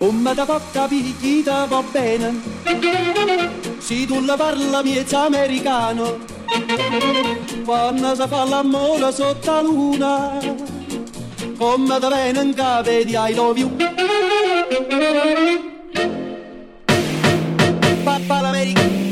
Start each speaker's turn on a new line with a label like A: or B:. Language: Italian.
A: come da cotta picchita va bene, se tu la parla miezza americano, quando si fa l'amore sotto la luna, come da bene in capo di I love you. Papa l'America.